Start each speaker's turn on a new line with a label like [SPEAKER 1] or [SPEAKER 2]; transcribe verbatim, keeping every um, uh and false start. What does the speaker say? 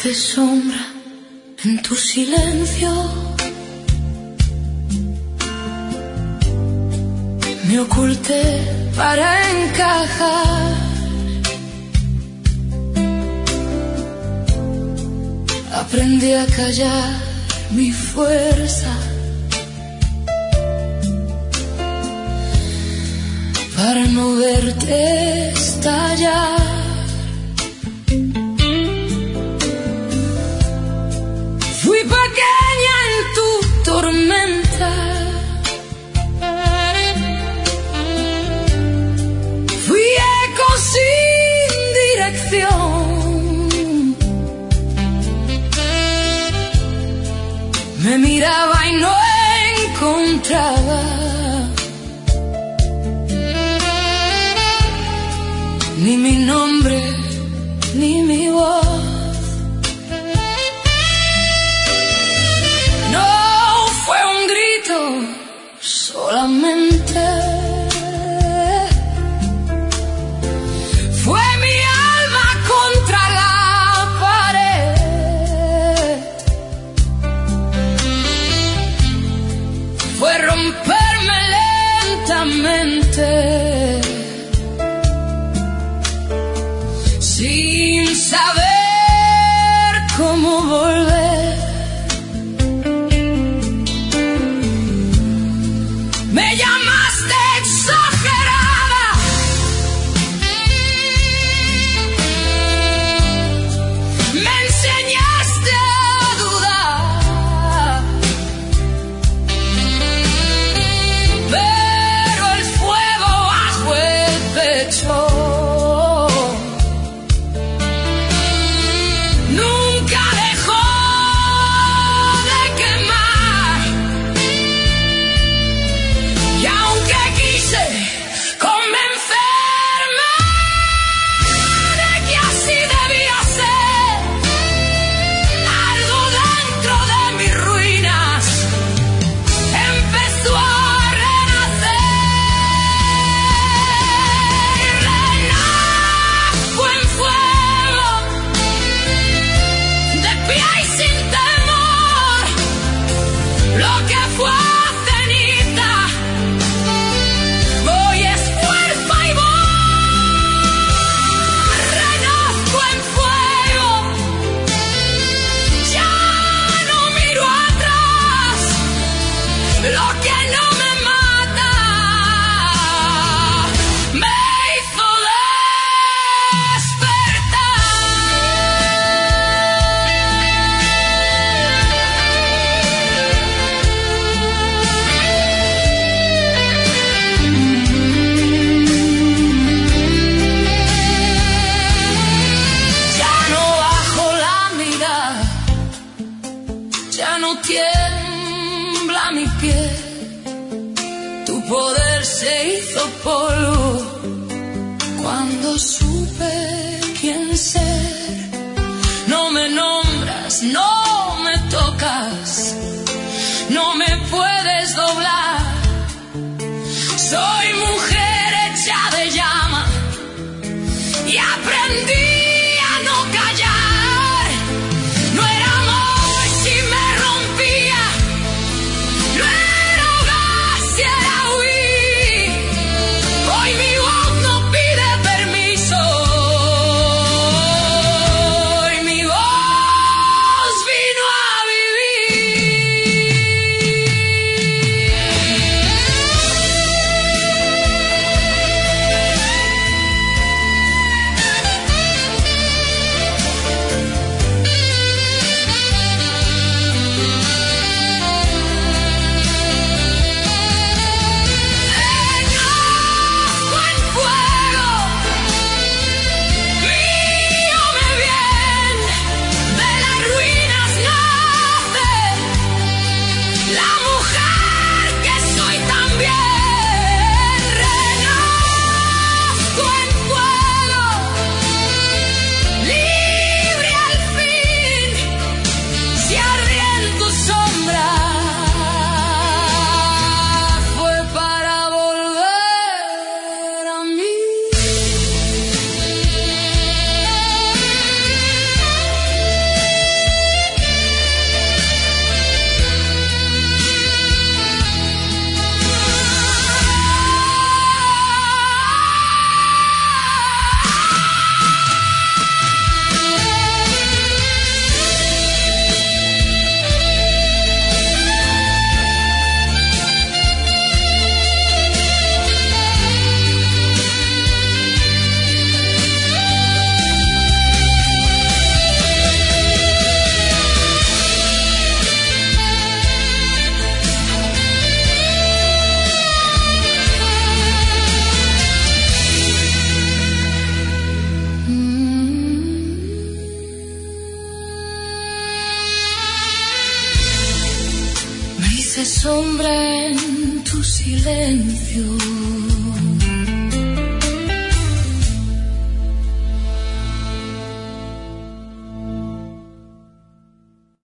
[SPEAKER 1] hice sombra en tu silencio. Me oculté para encajar. Aprendí a callar mi fuerza para no verte estallar. Fui pequeña en tu tormenta. Fui eco sin dirección. Me miraba y no encontraba ni mi nombre, ni mi voz. No fue un grito solamente. Fue mi alma contra la pared. Fue romperme lentamente. Sin saber cómo volver. Me llamaste exagerada. Me enseñaste a dudar. Pero el fuego bajo el pecho tiembla mi pie, tu poder se hizo polvo cuando supe quién ser. No me nombras, no me tocas, no me puedes doblar. Soy mujer hecha de llama y aprendí a no callar. No era amor si me rompía, no era hogar si era huir. Hoy mi voz no pide permiso, hoy mi voz vino a vivir. sombra en tu silencio.